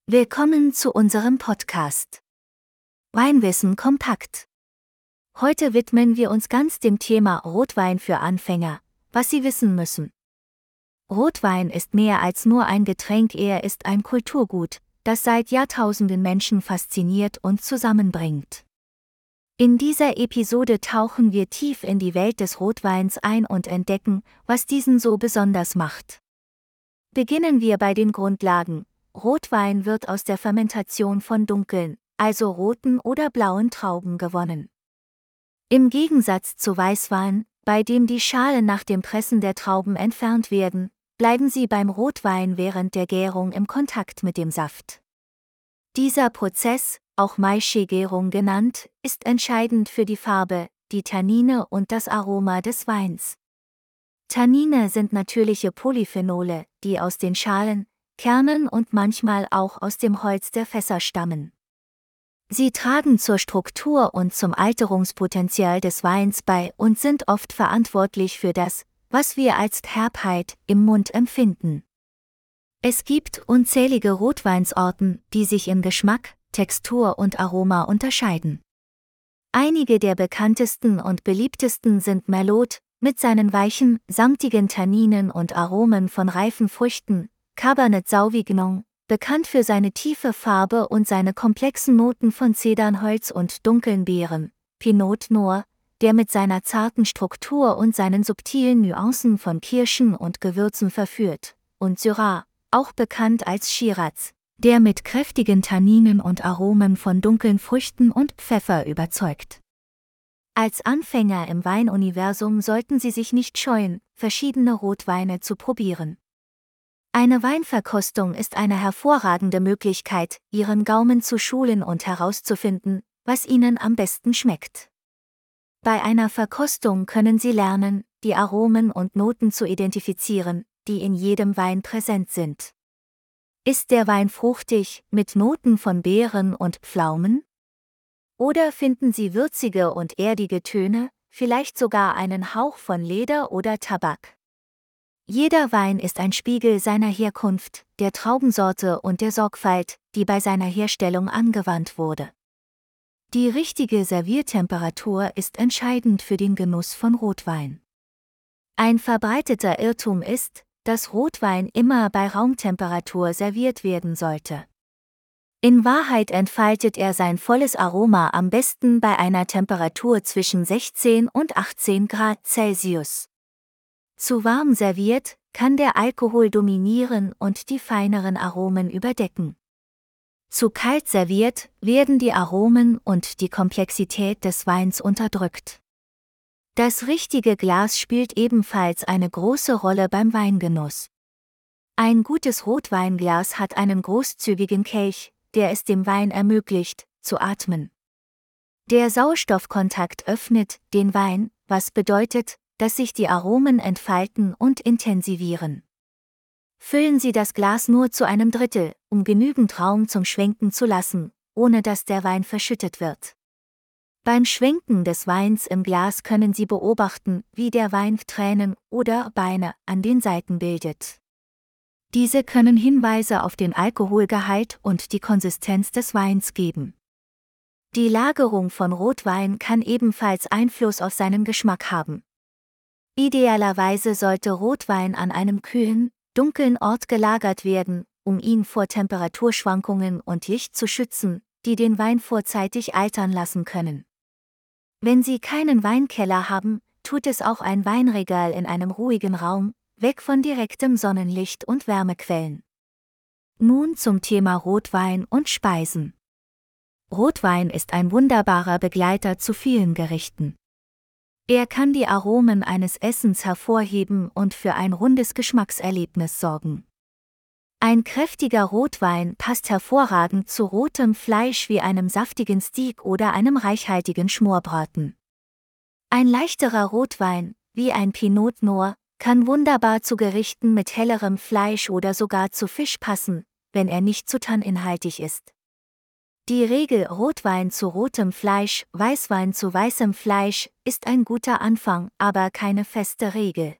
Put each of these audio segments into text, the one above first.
Willkommen zu unserem Podcast Weinwissen kompakt. Heute widmen wir uns ganz dem Thema Rotwein für Anfänger, was Sie wissen müssen. Rotwein ist mehr als nur ein Getränk, er ist ein Kulturgut, das seit Jahrtausenden Menschen fasziniert und zusammenbringt. In dieser Episode tauchen wir tief in die Welt des Rotweins ein und entdecken, was diesen so besonders macht. Beginnen wir bei den Grundlagen. Rotwein wird aus der Fermentation von dunkeln, also roten oder blauen Trauben gewonnen. Im Gegensatz zu Weißwein, bei dem die Schalen nach dem Pressen der Trauben entfernt werden, bleiben sie beim Rotwein während der Gärung im Kontakt mit dem Saft. Dieser Prozess, auch Maischegärung genannt, ist entscheidend für die Farbe, die Tannine und das Aroma des Weins. Tannine sind natürliche Polyphenole, die aus den Schalen, Kernen und manchmal auch aus dem Holz der Fässer stammen. Sie tragen zur Struktur und zum Alterungspotenzial des Weins bei und sind oft verantwortlich für das, was wir als Herbheit im Mund empfinden. Es gibt unzählige Rotweinsorten, die sich im Geschmack, Textur und Aroma unterscheiden. Einige der bekanntesten und beliebtesten sind Merlot, mit seinen weichen, samtigen Tanninen und Aromen von reifen Früchten, Cabernet Sauvignon, bekannt für seine tiefe Farbe und seine komplexen Noten von Zedernholz und dunklen Beeren, Pinot Noir, der mit seiner zarten Struktur und seinen subtilen Nuancen von Kirschen und Gewürzen verführt, und Syrah, auch bekannt als Shiraz, der mit kräftigen Tanninen und Aromen von dunklen Früchten und Pfeffer überzeugt. Als Anfänger im Weinuniversum sollten Sie sich nicht scheuen, verschiedene Rotweine zu probieren. Eine Weinverkostung ist eine hervorragende Möglichkeit, Ihren Gaumen zu schulen und herauszufinden, was Ihnen am besten schmeckt. Bei einer Verkostung können Sie lernen, die Aromen und Noten zu identifizieren, die in jedem Wein präsent sind. Ist der Wein fruchtig, mit Noten von Beeren und Pflaumen? Oder finden Sie würzige und erdige Töne, vielleicht sogar einen Hauch von Leder oder Tabak? Jeder Wein ist ein Spiegel seiner Herkunft, der Traubensorte und der Sorgfalt, die bei seiner Herstellung angewandt wurde. Die richtige Serviertemperatur ist entscheidend für den Genuss von Rotwein. Ein verbreiteter Irrtum ist, dass Rotwein immer bei Raumtemperatur serviert werden sollte. In Wahrheit entfaltet er sein volles Aroma am besten bei einer Temperatur zwischen 16 und 18 Grad Celsius. Zu warm serviert, kann der Alkohol dominieren und die feineren Aromen überdecken. Zu kalt serviert, werden die Aromen und die Komplexität des Weins unterdrückt. Das richtige Glas spielt ebenfalls eine große Rolle beim Weingenuss. Ein gutes Rotweinglas hat einen großzügigen Kelch, der es dem Wein ermöglicht, zu atmen. Der Sauerstoffkontakt öffnet den Wein, was bedeutet, dass sich die Aromen entfalten und intensivieren. Füllen Sie das Glas nur zu einem Drittel, um genügend Raum zum Schwenken zu lassen, ohne dass der Wein verschüttet wird. Beim Schwenken des Weins im Glas können Sie beobachten, wie der Wein Tränen oder Beine an den Seiten bildet. Diese können Hinweise auf den Alkoholgehalt und die Konsistenz des Weins geben. Die Lagerung von Rotwein kann ebenfalls Einfluss auf seinen Geschmack haben. Idealerweise sollte Rotwein an einem kühlen, dunklen Ort gelagert werden, um ihn vor Temperaturschwankungen und Licht zu schützen, die den Wein vorzeitig altern lassen können. Wenn Sie keinen Weinkeller haben, tut es auch ein Weinregal in einem ruhigen Raum, weg von direktem Sonnenlicht und Wärmequellen. Nun zum Thema Rotwein und Speisen. Rotwein ist ein wunderbarer Begleiter zu vielen Gerichten. Er kann die Aromen eines Essens hervorheben und für ein rundes Geschmackserlebnis sorgen. Ein kräftiger Rotwein passt hervorragend zu rotem Fleisch wie einem saftigen Steak oder einem reichhaltigen Schmorbraten. Ein leichterer Rotwein, wie ein Pinot Noir, kann wunderbar zu Gerichten mit hellerem Fleisch oder sogar zu Fisch passen, wenn er nicht zu tanninhaltig ist. Die Regel Rotwein zu rotem Fleisch, Weißwein zu weißem Fleisch ist ein guter Anfang, aber keine feste Regel.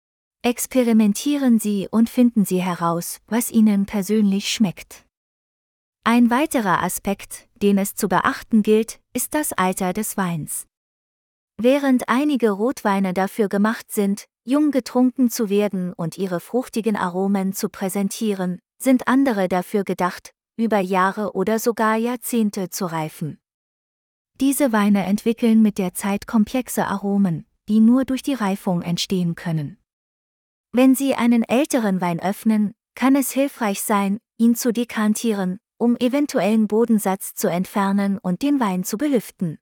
Experimentieren Sie und finden Sie heraus, was Ihnen persönlich schmeckt. Ein weiterer Aspekt, den es zu beachten gilt, ist das Alter des Weins. Während einige Rotweine dafür gemacht sind, jung getrunken zu werden und ihre fruchtigen Aromen zu präsentieren, sind andere dafür gedacht, über Jahre oder sogar Jahrzehnte zu reifen. Diese Weine entwickeln mit der Zeit komplexe Aromen, die nur durch die Reifung entstehen können. Wenn Sie einen älteren Wein öffnen, kann es hilfreich sein, ihn zu dekantieren, um eventuellen Bodensatz zu entfernen und den Wein zu belüften.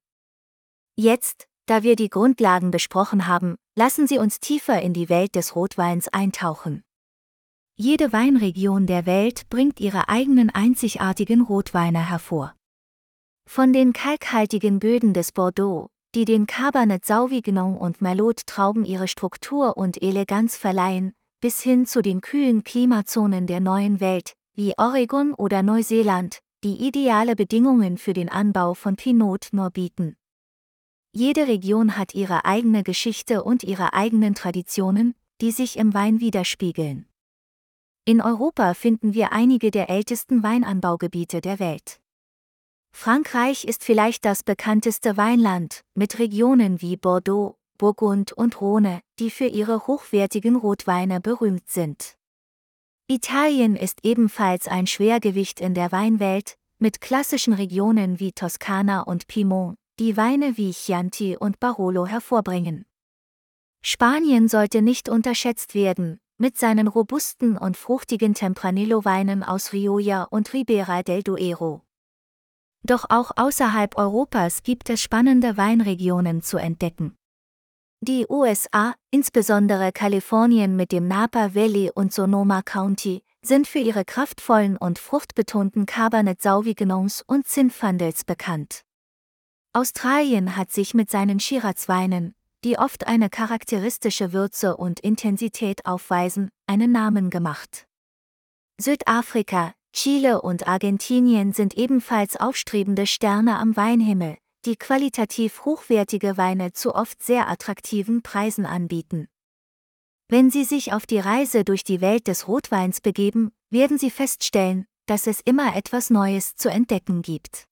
Jetzt, da wir die Grundlagen besprochen haben, lassen Sie uns tiefer in die Welt des Rotweins eintauchen. Jede Weinregion der Welt bringt ihre eigenen einzigartigen Rotweine hervor. Von den kalkhaltigen Böden des Bordeaux, die den Cabernet Sauvignon und Merlot-Trauben ihre Struktur und Eleganz verleihen, bis hin zu den kühlen Klimazonen der neuen Welt, wie Oregon oder Neuseeland, die ideale Bedingungen für den Anbau von Pinot Noir bieten. Jede Region hat ihre eigene Geschichte und ihre eigenen Traditionen, die sich im Wein widerspiegeln. In Europa finden wir einige der ältesten Weinanbaugebiete der Welt. Frankreich ist vielleicht das bekannteste Weinland, mit Regionen wie Bordeaux, Burgund und Rhône, die für ihre hochwertigen Rotweine berühmt sind. Italien ist ebenfalls ein Schwergewicht in der Weinwelt, mit klassischen Regionen wie Toskana und Piemont, die Weine wie Chianti und Barolo hervorbringen. Spanien sollte nicht unterschätzt werden, mit seinen robusten und fruchtigen Tempranillo-Weinen aus Rioja und Ribera del Duero. Doch auch außerhalb Europas gibt es spannende Weinregionen zu entdecken. Die USA, insbesondere Kalifornien mit dem Napa Valley und Sonoma County, sind für ihre kraftvollen und fruchtbetonten Cabernet Sauvignons und Zinfandels bekannt. Australien hat sich mit seinen Shiraz-Weinen, die oft eine charakteristische Würze und Intensität aufweisen, einen Namen gemacht. Südafrika, Chile und Argentinien sind ebenfalls aufstrebende Sterne am Weinhimmel, die qualitativ hochwertige Weine zu oft sehr attraktiven Preisen anbieten. Wenn Sie sich auf die Reise durch die Welt des Rotweins begeben, werden Sie feststellen, dass es immer etwas Neues zu entdecken gibt.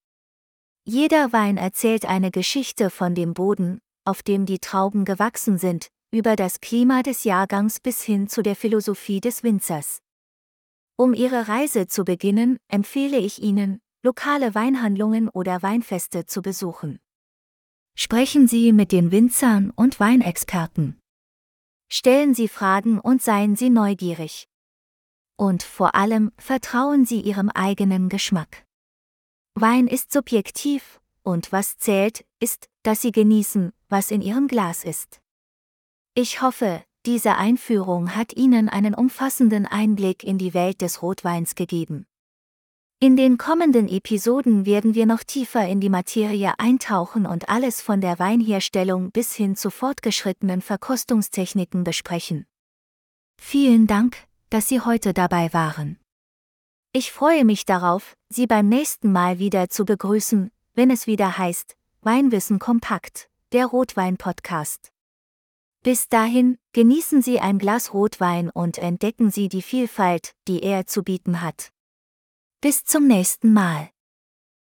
Jeder Wein erzählt eine Geschichte von dem Boden, auf dem die Trauben gewachsen sind, über das Klima des Jahrgangs bis hin zu der Philosophie des Winzers. Um Ihre Reise zu beginnen, empfehle ich Ihnen, lokale Weinhandlungen oder Weinfeste zu besuchen. Sprechen Sie mit den Winzern und Weinexperten. Stellen Sie Fragen und seien Sie neugierig. Und vor allem vertrauen Sie Ihrem eigenen Geschmack. Wein ist subjektiv, und was zählt, ist, dass Sie genießen, was in Ihrem Glas ist. Ich hoffe, diese Einführung hat Ihnen einen umfassenden Einblick in die Welt des Rotweins gegeben. In den kommenden Episoden werden wir noch tiefer in die Materie eintauchen und alles von der Weinherstellung bis hin zu fortgeschrittenen Verkostungstechniken besprechen. Vielen Dank, dass Sie heute dabei waren. Ich freue mich darauf, Sie beim nächsten Mal wieder zu begrüßen, wenn es wieder heißt, Weinwissen kompakt, der Rotwein-Podcast. Bis dahin, genießen Sie ein Glas Rotwein und entdecken Sie die Vielfalt, die er zu bieten hat. Bis zum nächsten Mal.